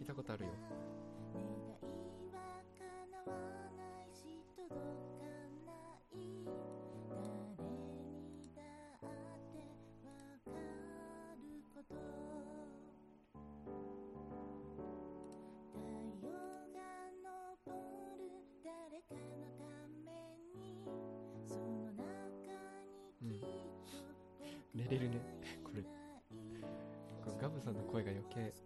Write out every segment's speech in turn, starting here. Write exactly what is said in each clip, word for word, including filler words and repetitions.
聞いたことあるよ。寝れるねこれ。これガブさんの声が余計なんか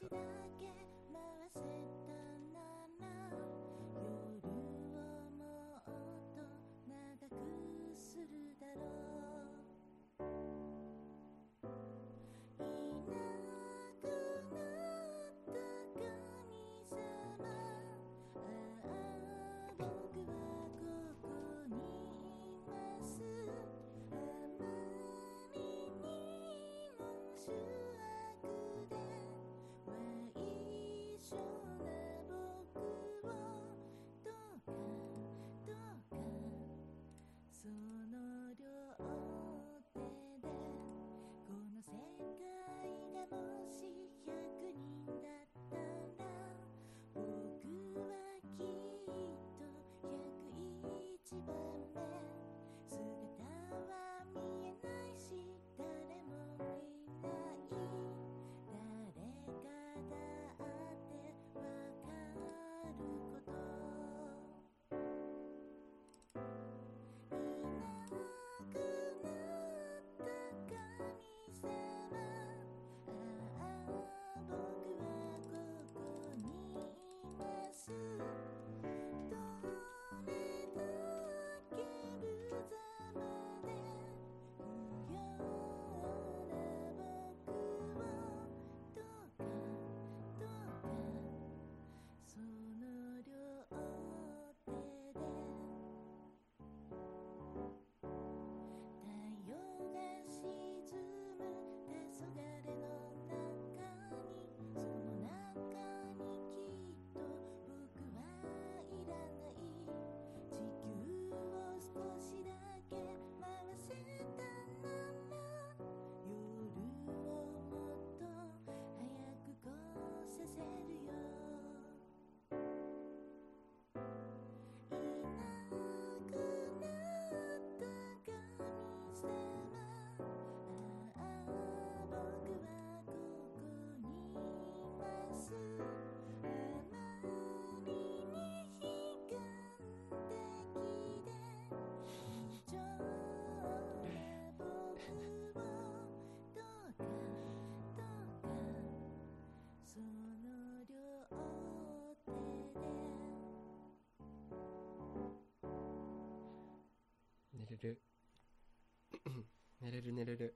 寝れる寝れる寝れる。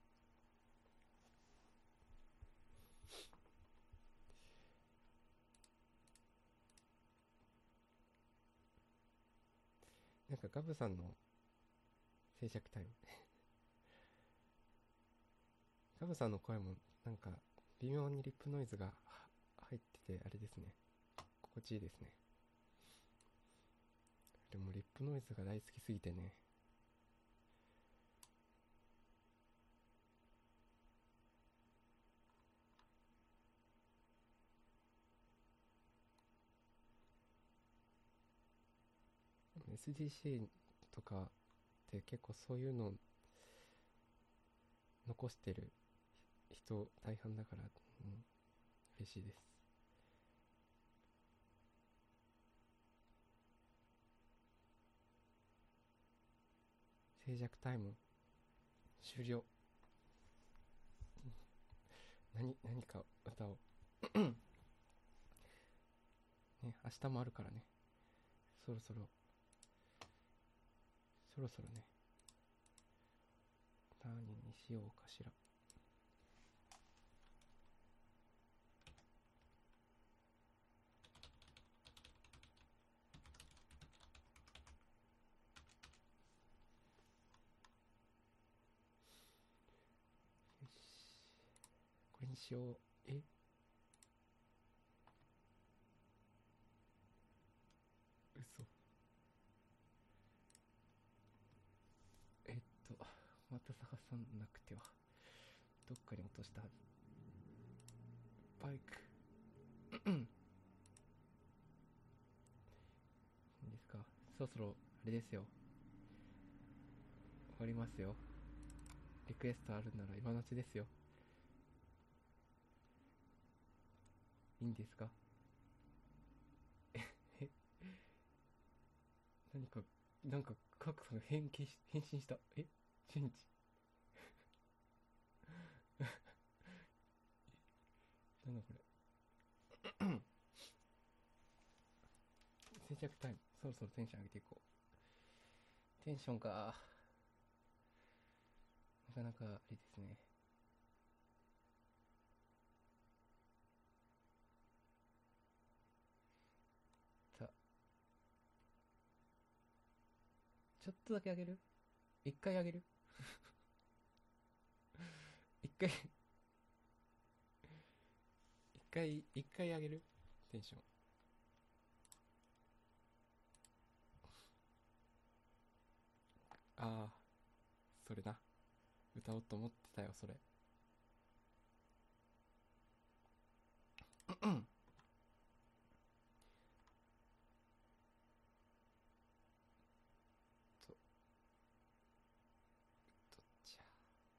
なんかガブさんの静寂タイムガブさんの声もなんか微妙にリップノイズが入っててあれですね、心地いいですね。でもリップノイズが大好きすぎてね、エスディーシー とかって結構そういうの残してる人大半だから、うん、嬉しいです。静寂タイム終了。何何か歌おうね、明日もあるからね。そろそろそろそろね、何にしようかしら。よし、これにしよう。え嘘。えっとまた探さなくては。どっかに落としたはず。バイクそろそろあれですよ、終わりますよ。リクエストあるなら今のうちですよ。いいんですか？え何か、なんかカクさんが変形し変身した。えチェンジなんだこれ静寂タイム、そろそろテンション上げていこう。テンションか、なかなかあれですね。さあ、ちょっとだけ上げる？一回上げる？一回一回一回上げるテンション。ああ、それな、歌おうと思ってたよそれ。うんと、どっちや。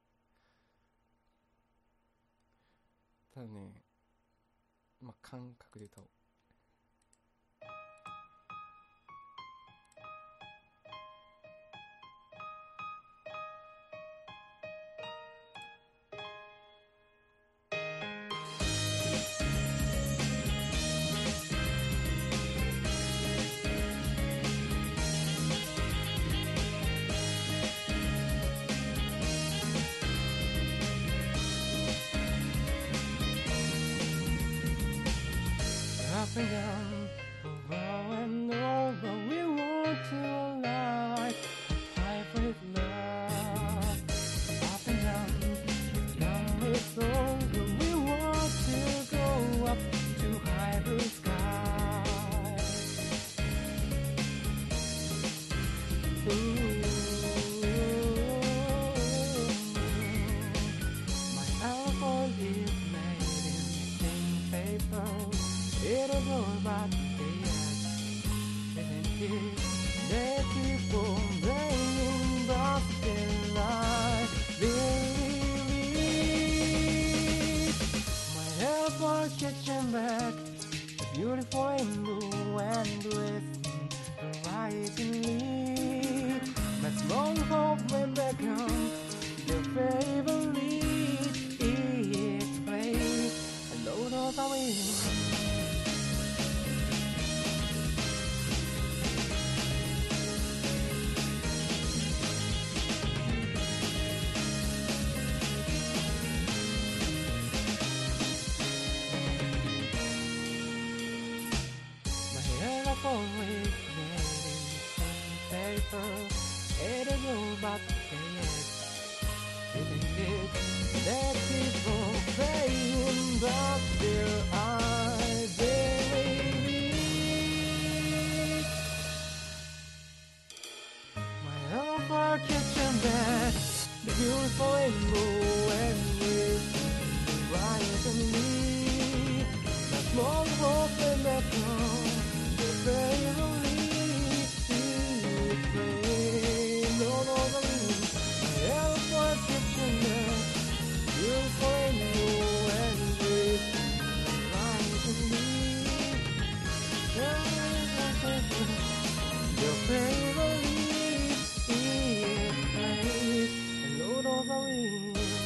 ただね、まあ感覚で歌おう。Up and down, over and over, we want to align, fight with love. Up and down, down with over, we want to go up to high blue sky. Ooh, my album is made in pink paper. It is all about the yes, isn't it? Let people playing, but still I believe it. My airport catching back the beautiful and blue and glisten horizonly. My small hope when they come, their favorite it plays a load of the wind. Always made in paper. It is all about the yes, isn't it? That people saying, but still I believe it. My love for kitchen bed, the beautiful rainbow and with bright and me. The small hope and that comes. Favorably, play no longer me. My airport kitchen net, beautiful and new and great, right to me. Your favorably, play and no longer me.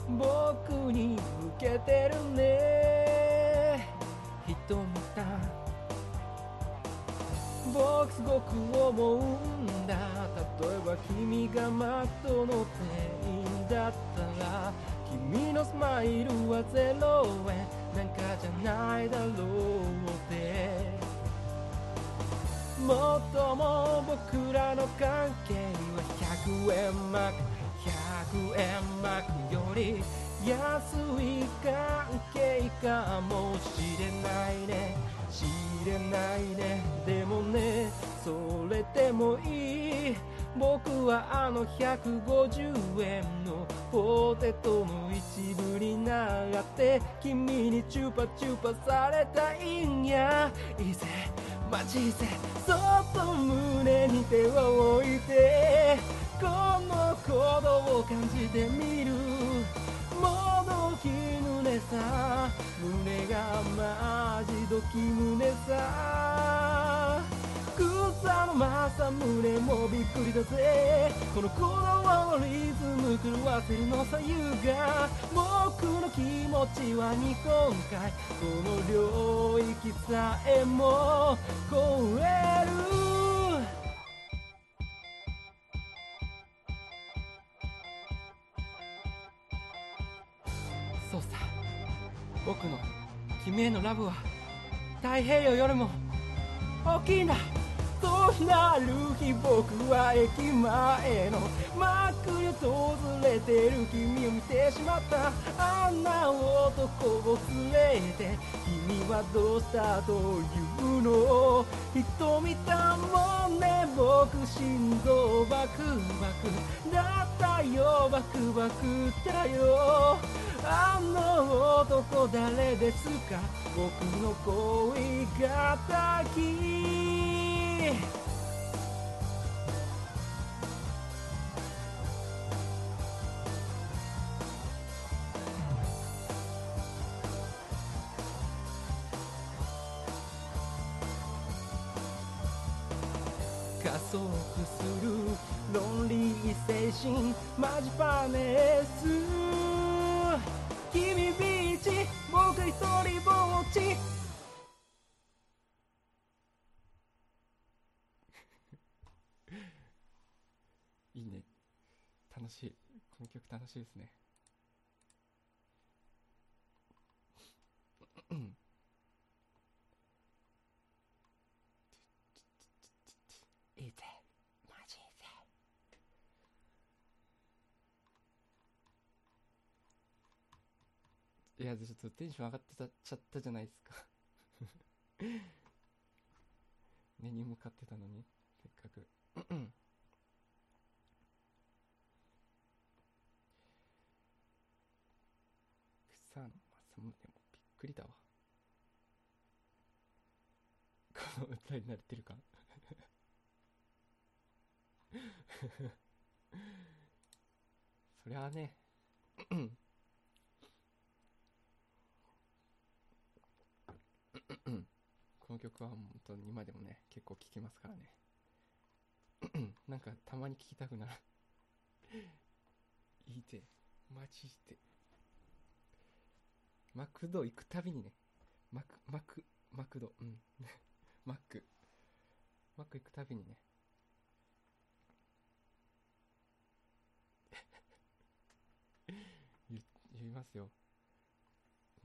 僕に向けてるね。瞳た僕すごく思うんだ。例えば君がマットの店員だったら、君のスマイルはゼロ円なんかじゃないだろうって。もっとも僕らの関係はひゃくえんマークひゃくえんマークより安い関係かもしれないね、知れないね。でもね、それでもいい。僕はあのひゃくごじゅうえんのポテトの一部になって君にチューパチューパされたいんや。いいぜマジぜ、そっと胸に手を置いてこの鼓動を感じてみる。もどき胸さ、胸がマジドキ胸さ。草の正胸もびっくりだぜ。この鼓動のリズム狂わせるの左右が僕の気持ちは日本海、この領域さえも超える。そうさ、僕の君へのラブは太平洋よりも大きいんだ。そうなる日僕は駅前のマックに訪れてる君を見てしまった。あんな男を連れて君はどうしたというの。瞳たもんね、僕心臓バクバクだったよ、バクバクだよ。あの男誰ですか、僕の恋敵。加速する論理精神マジパネス。君ビーチ僕一人ぼっち。いいね、楽しい、この曲楽しいですね。いいぜマジいいぜ。いやちょっとテンション上がってたっちゃったじゃないですか根に向かってたのにせっかく草野正宗もびっくりだわ、この歌に慣れてるかそりゃあねこの曲は本当に今でもね結構聴きますからねなんかたまに聴きたくなるいいぜマジで。マクド行くたびにね、マクマクマクドうんマックマック行くたびにね言, 言いますよ、うん、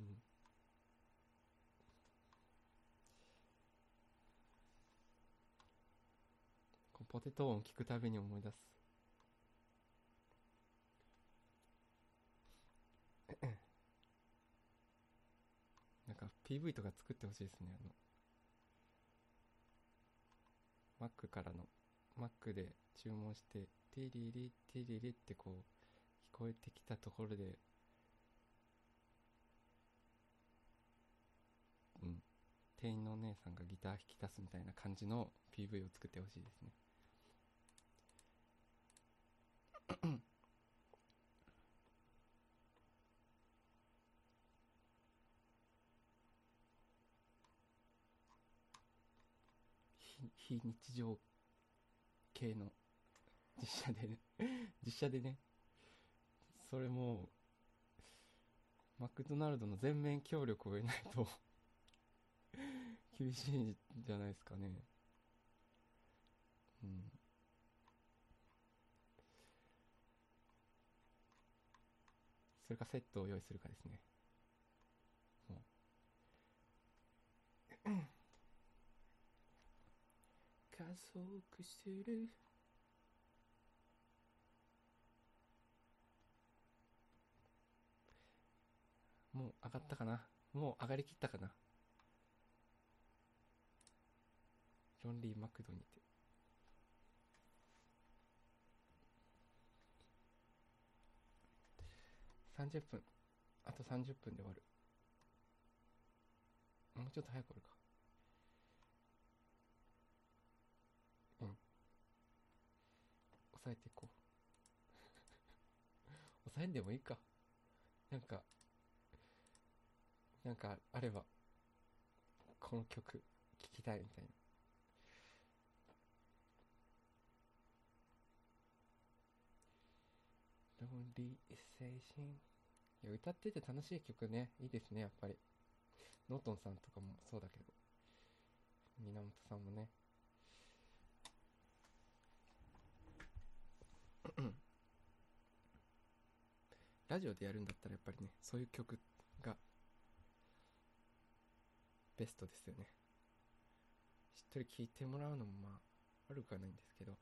ポテト音聞くたびに思い出すなんか ピーブイ とか作ってほしいですね。あのマックからのマックで注文してティリリティリリってこう聞こえてきたところで、うん、店員のお姉さんがギター弾き出すみたいな感じの ピーブイ を作ってほしいですね非日常系の実写でね実写でね、それもマクドナルドの全面協力を得ないと厳しいんじゃないですかね。うん。それかセットを用意するかですね。もう加速する。もう上がったかな。もう上がりきったかな。ロンリーマクドにて。さんじゅっぷん。あとさんじゅっぷんで終わる。もうちょっと早く終わるか。うん。抑えていこう。抑えんでもいいか。なんか、なんかあれば、この曲聴きたいみたいな。ロンリー精神。いや、歌ってて楽しい曲ね、いいですね、やっぱり。ノートンさんとかもそうだけど、源さんもね。ラジオでやるんだったらやっぱりね、そういう曲がベストですよね。しっとり聴いてもらうのもまあ悪くはないんですけど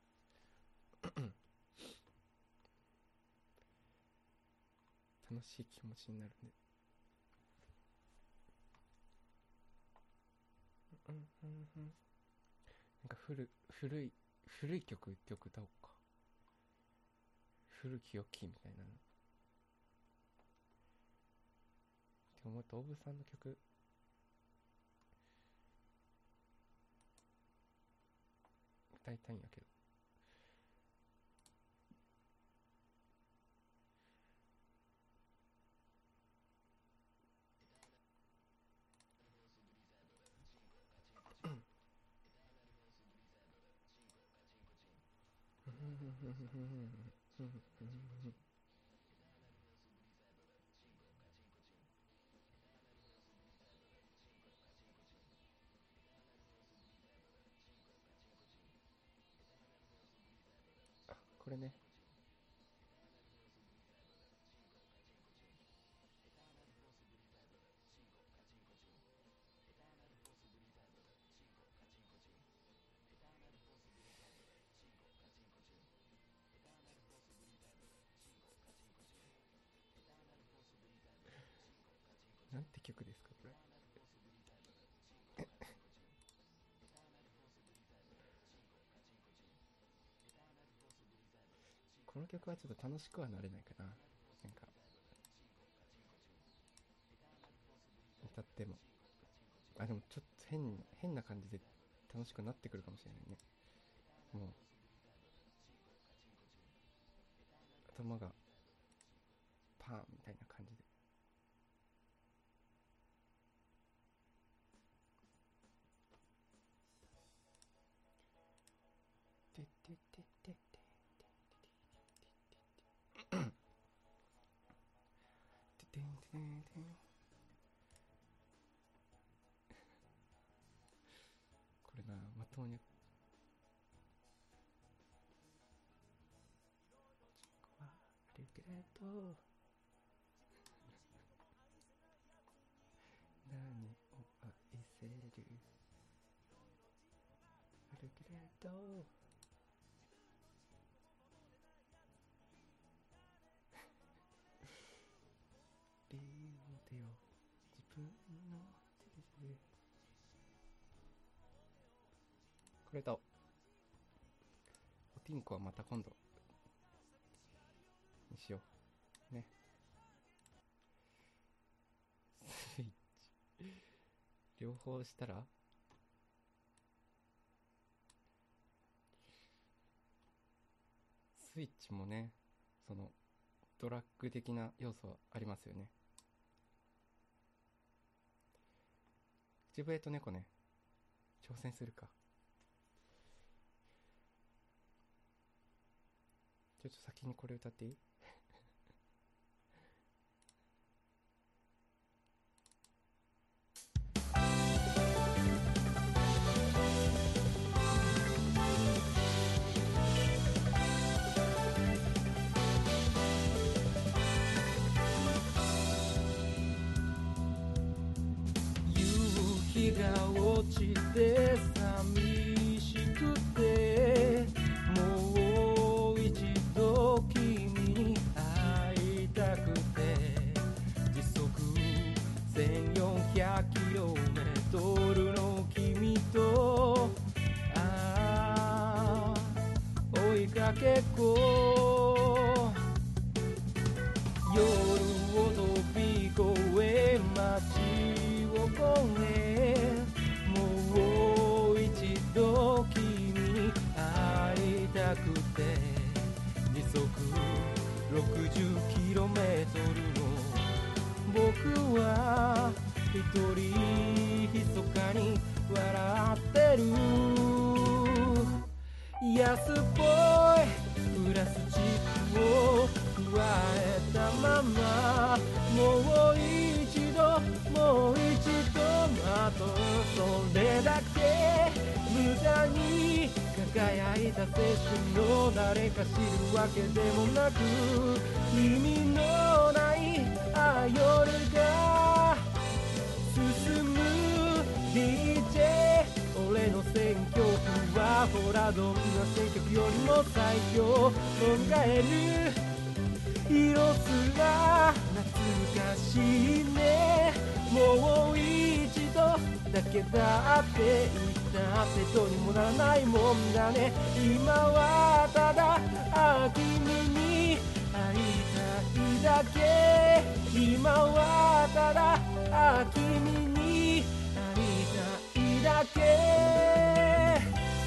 楽しい気持ちになるんで。うんうんうん。なんか古古い古い曲一曲歌おうか。古き良きみたいなのって思うと、オブさんの曲歌いたいんやけど。あ、これね。なんて曲ですかこれ。この曲はちょっと楽しくはなれないかな。なんか歌っても、あ、でもちょっと変変な感じで楽しくなってくるかもしれないね。もう頭がパーンみたいな感じで。てってってってっててんてんてん。これな、まともにあるけど何を愛せる、あるけれど理由でよ、自分の手で。これとおティンコはまた今度にしようね。スイッチ両方したら、スイッチもね、そのドラッグ的な要素はありますよね。口笛と猫ね、挑戦するか。ちょっと先にこれ歌っていい？ 日が落ちて寂しくてもう一度君に会いたくて時速せんよんひゃくキロメートルの君とああ追いかけっこ夜を飛び越え街を越えもう一度君に会いたくて時速 ろくじゅっキロメートル の僕は一人密かに笑ってる安っぽいプラスチックを加えたままもう一度もう一度まとそれだけ無駄に輝いた青春の誰か知るわけでもなく意味のないあ夜が進む ディージェー 俺の選曲はほらどんな選曲よりも最強考える色すら懐かしいねもう一度だけだって言ったってどうにもならないもんだね今はただあ君に会いたいだけ今はただあ君に会いたいだけ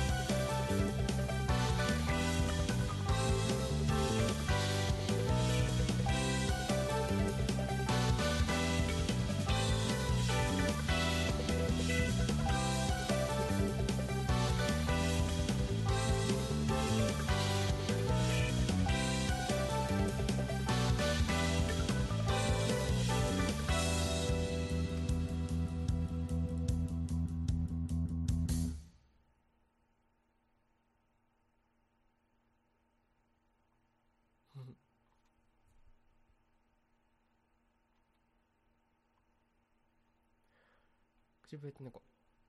口笛って猫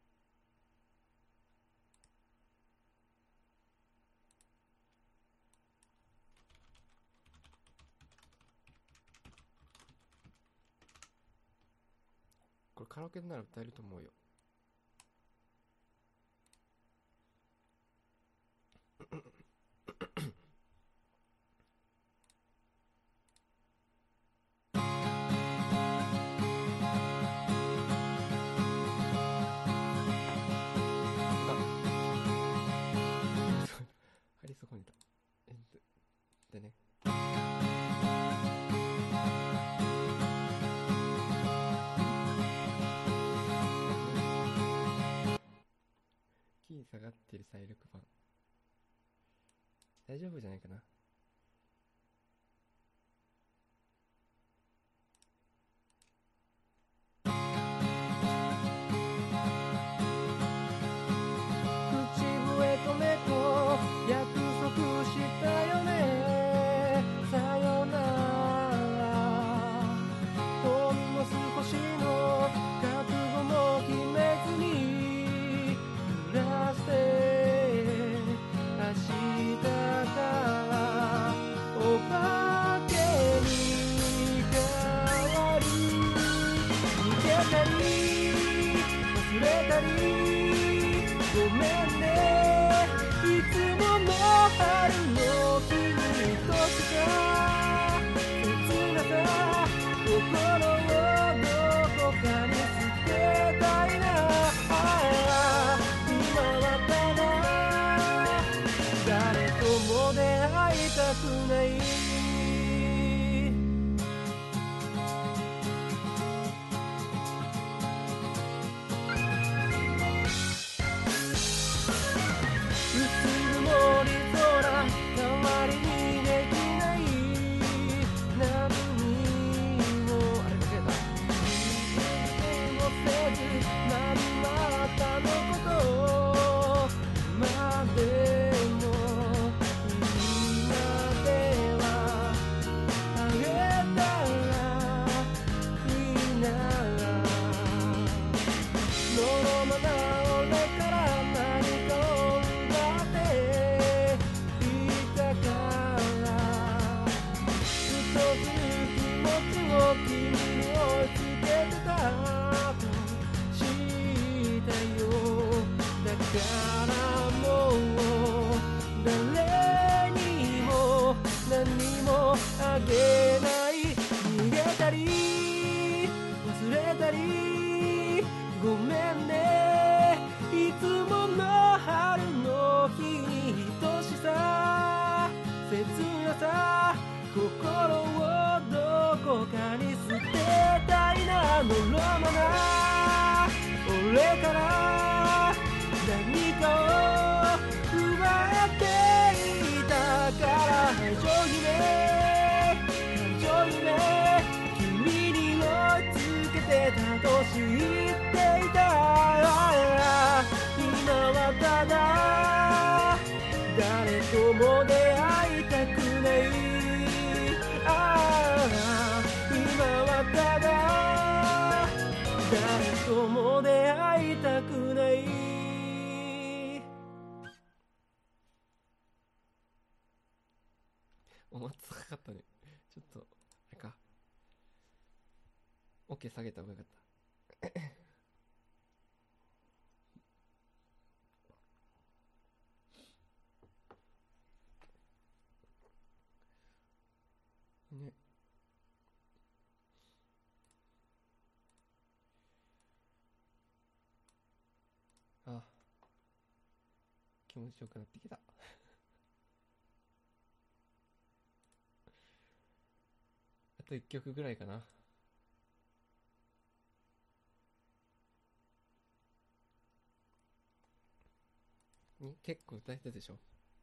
これカラオケなら歌えると思うよそこにいたえでねキー下がってる再録版大丈夫じゃないかな口笛と猫約束したよねさよならほんの少しの覚悟も決めずに暮らして明日からお化けに変わる逃げたり忘れたりごめんねいつもの春の君としか切なさ心をどこかに捨てたいな今はただ誰とも出会いたくないうつ曇り空代わりにできない君に追いつけてたと知ったよ。だからもう誰にも何もあげない。逃げたり忘れたりごめんね。いつもの春の日に愛しさ切なさ心をどこかに捨てたいな。のろまな俺から何かを奪っていたから感情姫感情姫君に追いつけてたと知っていた。今はただ誰とも出会いたくない。ああ今はただ誰とも出会いたくない。お待つかかったね。ちょっとあれか OK 下げた方がよかったね。あ、気持ちよくなってきたあといっきょくぐらいかな。に結構歌えたでしょ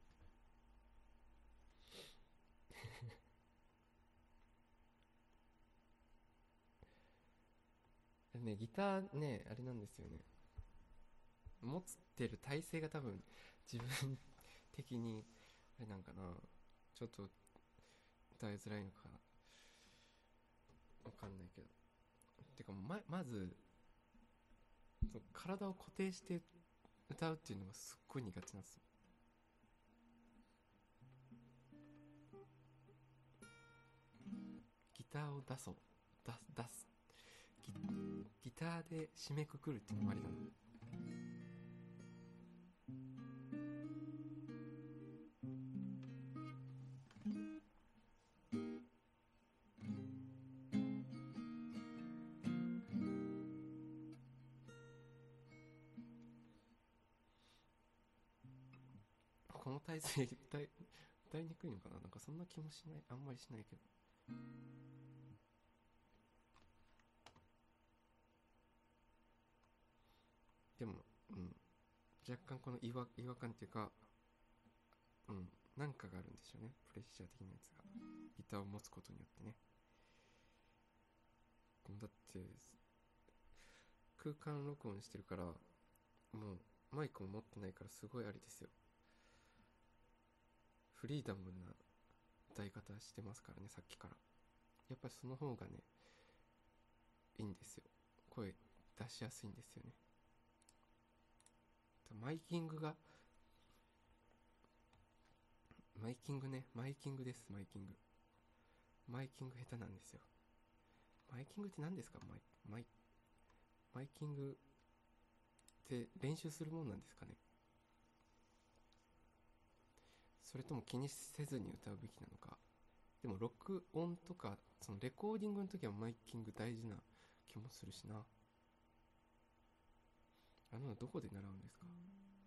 ね、ギターね、あれなんですよね。持ってる体勢が多分自分的にあれなんかな、ちょっと歌いづらいのかわかんないけど、てかままず体を固定して歌うっていうのがすっごい苦手なんですよ。ギターを出そう出す出す ギ, ギターで締めくくるっていうのもありなの。この体勢歌い歌いにくいのかな。なんかそんな気もしない、あんまりしないけど。でも、うん、若干この違和、違和感っていうか、うん、なんかがあるんでしょうね。プレッシャー的なやつがギターを持つことによってね。だって空間録音してるから、もうマイクも持ってないからすごいあれですよ。フリーダムな歌い方してますからね、さっきから。やっぱりその方がねいいんですよ。声出しやすいんですよね。マイキングがマイキングねマイキングです。マイキングマイキング下手なんですよ。マイキングって何ですか。マイマイマイキングって練習するもんなんですかね。それとも気にせずに歌うべきなのか。でも録音とかそのレコーディングの時はマイキング大事な気もするしな。あのどこで習うんですか。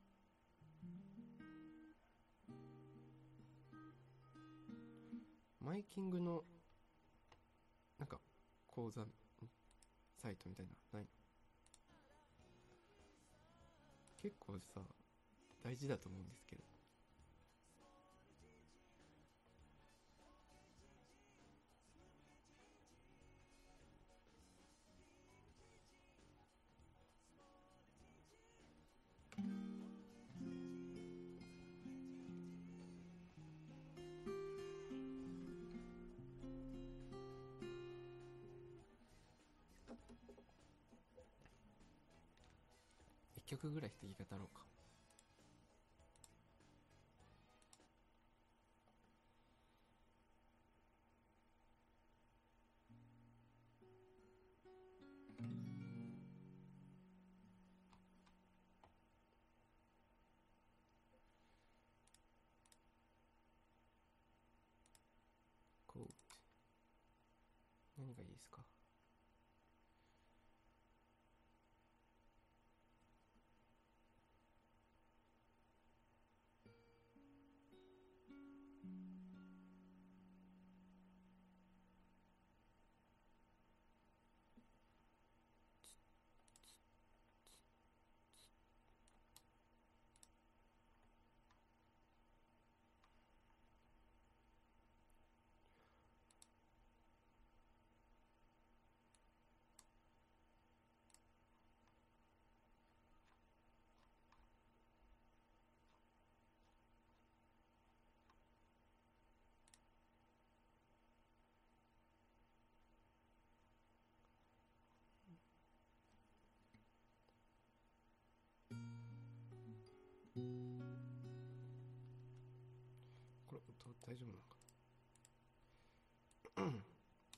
マイキングのなんか講座サイトみたいなないの。結構さ大事だと思うんですけど。一曲ぐらいして言い方ろうか。 何がいいですか？これ音大丈夫なのかな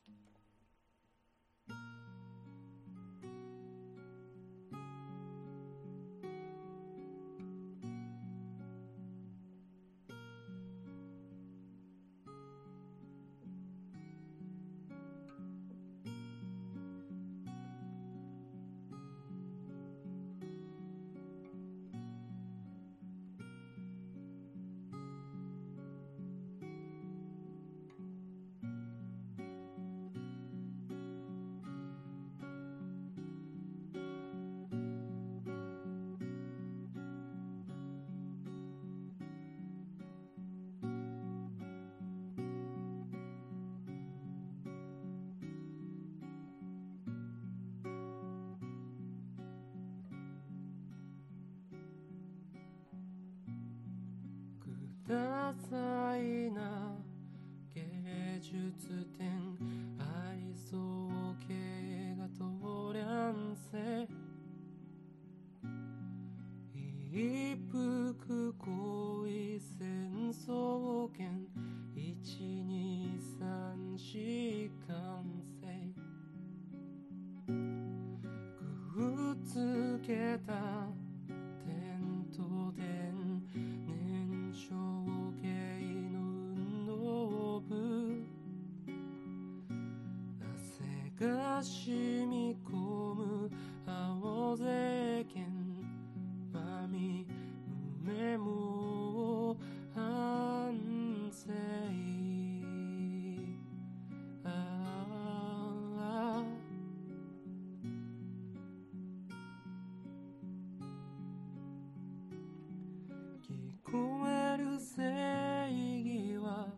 くださいな芸術展ありそう系が通りゃんせ一服行為戦争権いちにさん四完成くっつけた点と点燃焼系の運動部汗が染み込む青ぜ剣まみ胸も反省ああ聞こえる正義は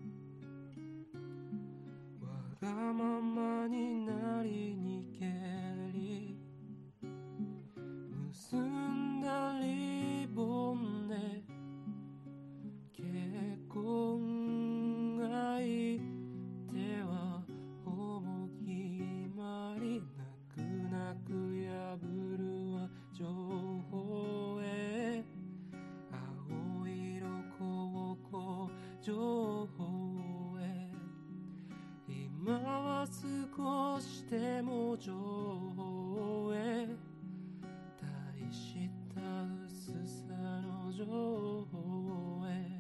わがままになりにけり結んだリボンで結婚相手はほぼ決まり泣く泣く破るは情報へ青色高校情報へ今は少しでも情報へ大した薄さの情報へ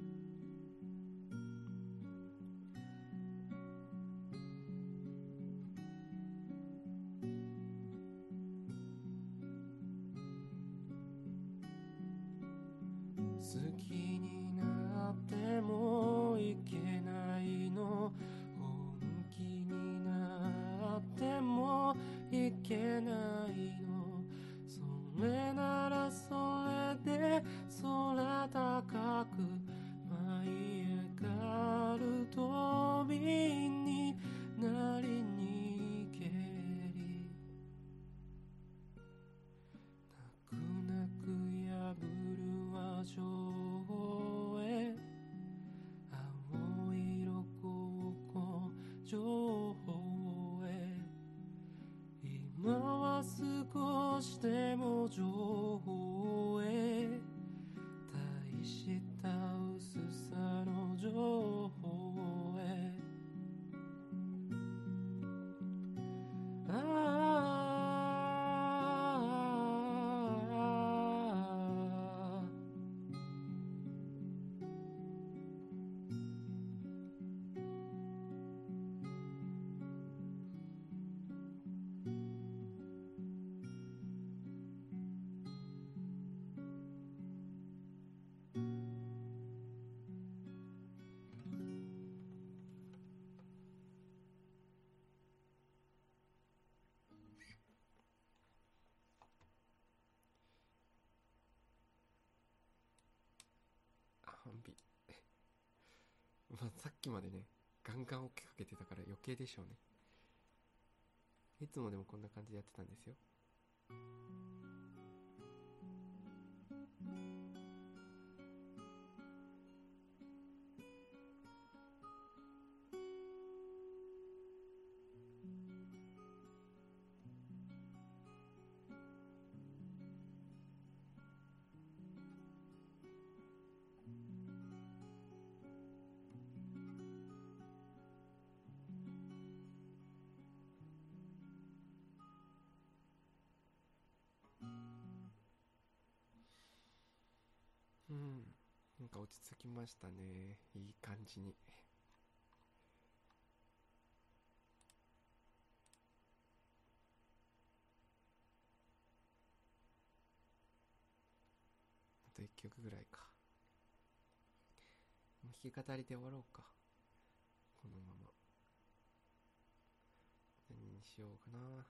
好きになってもいけないの本気になってもいけないのそれならそれで空高く舞い上がる飛びになりにけり泣く泣く破るは情報へ青色高校情報へ今は少しでも情報へ大した薄さの情報へああまあ、さっきまでねガンガン追っかけてたから余計でしょうね。いつもでもこんな感じでやってたんですよ。うん、なんか落ち着きましたね、いい感じに。あといっきょくぐらいか。もう弾き語りで終わろうか、このまま。何にしようかな。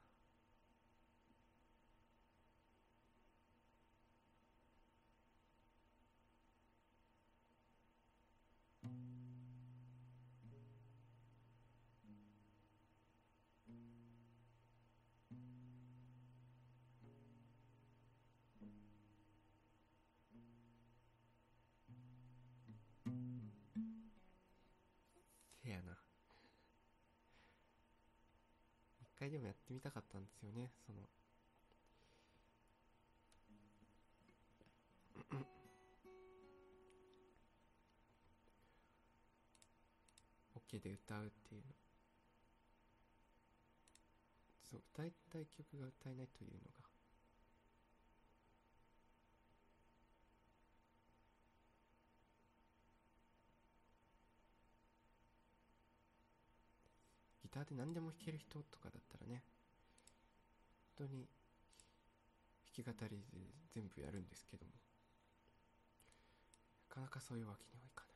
せやな、一回でもやってみたかったんですよね、そのオケで歌うっていうの。そう、歌いたい曲が歌えないというのがギターで何でも弾ける人とかだったらね、本当に弾き語りで全部やるんですけども、なかなかそういうわけにはいかない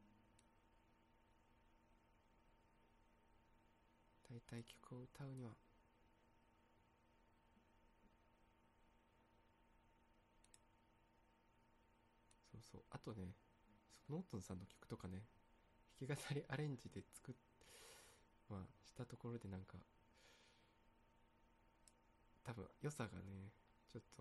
んで、歌いたい曲を歌うにはそうそう、あとね、ノートンさんの曲とかね、弾き語りアレンジで作っまあしたところでなんか多分良さがねちょっと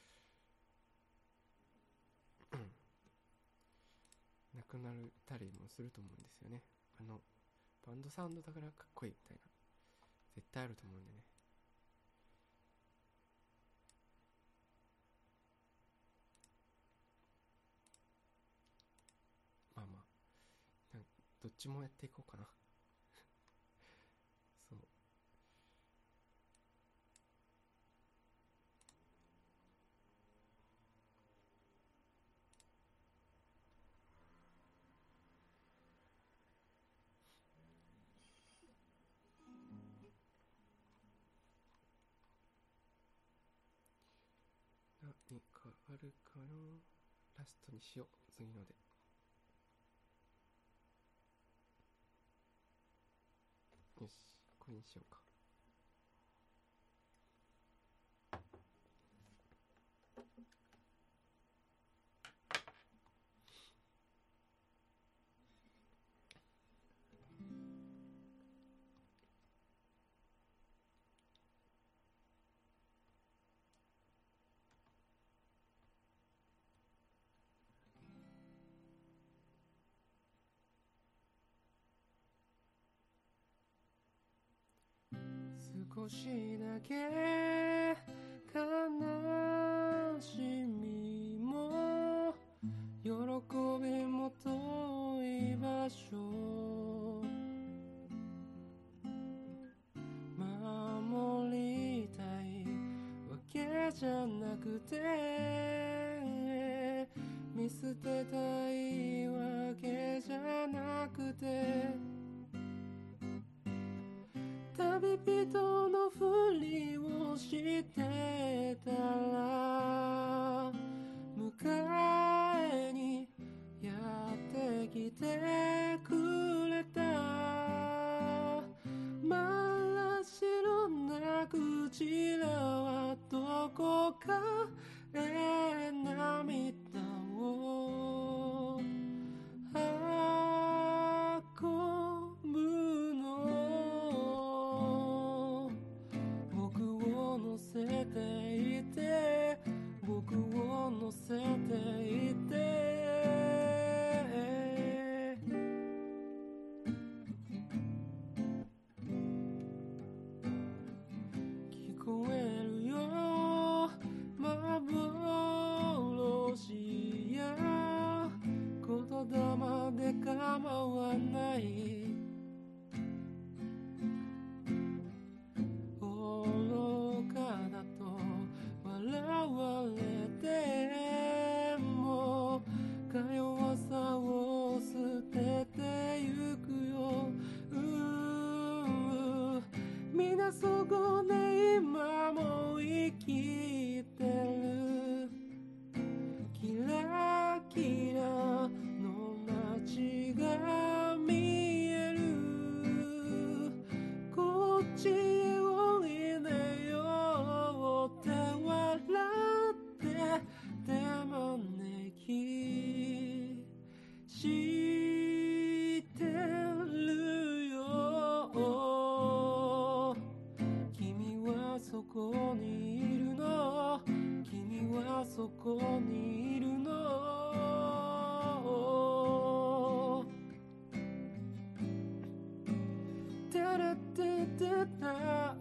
なくなるたりもすると思うんですよね。あのバンドサウンドだからかっこいいみたいな、絶対あると思うんでね。まあまあなんどっちもやっていこうかなそう、何かあるかな。ラストにしよう、次ので。よし、これにしようか。少しだけ悲しみも喜びも遠い場所、守りたいわけじゃなくて、見捨てたいわけじゃなくて、旅人のふりをしてたら迎えにやってきてくれた。真っ白なクジラはどこかへ涙をこで今も生きてる。キラキラの街が見える。こっちへおいでよって笑って手招きしてるよ。君はそこにいるの。君はそこにいるの。テレテテタ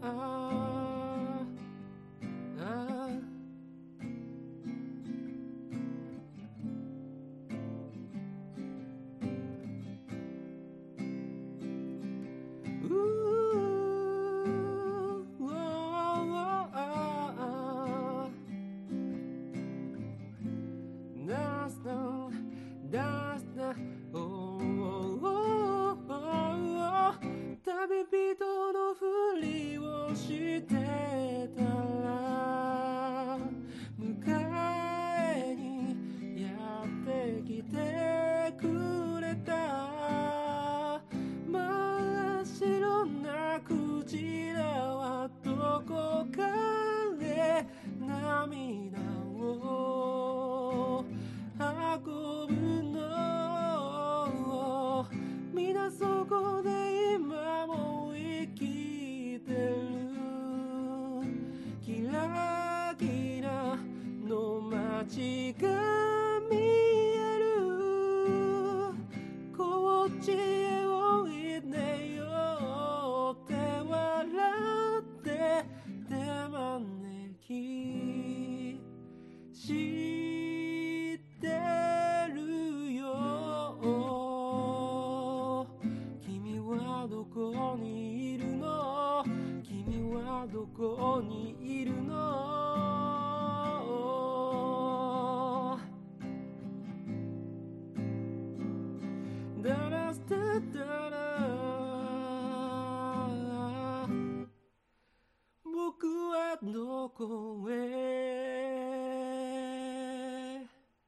旅人のふりをしてたら迎えにやってきてくれた。真っ白なクジラはどこかで涙を運ぶの。皆そこで今も生きてる。キラキラの街が見える。こっちへおいでよって笑って手招きしてるよ。君はどこにいるの。君はどこにいるの。ダラスタダラ僕はどこへ。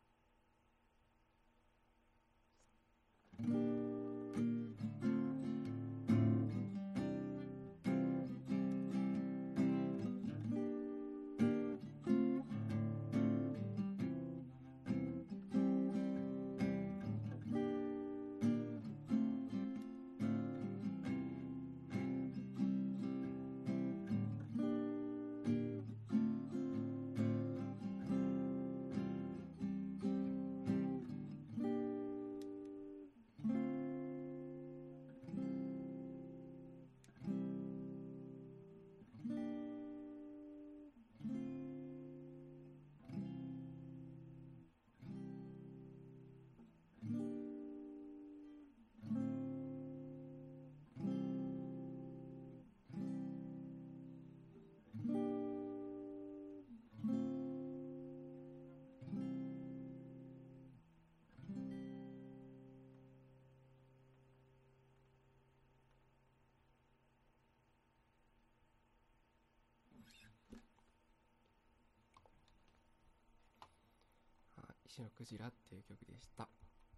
石のクジラっていう曲でした。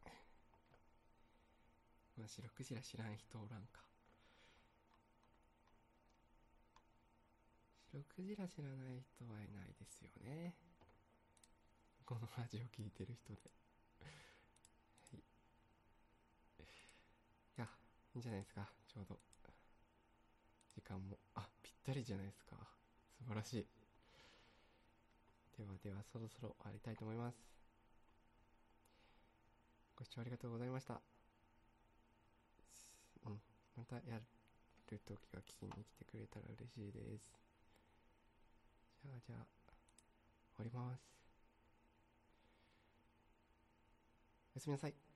まあ、白クジラ知らん人おらんか。白クジラ知らない人はいないですよね、このラジオ聞いてる人で。はい、いや、いいんじゃないですか。ちょうど時間もあぴったりじゃないですか。素晴らしい。ではではそろそろ終わりたいと思います。ご視聴ありがとうございました。うん、またやるときは聞きに来てくれたら嬉しいです。じゃあじゃあ終わります。おやすみなさい。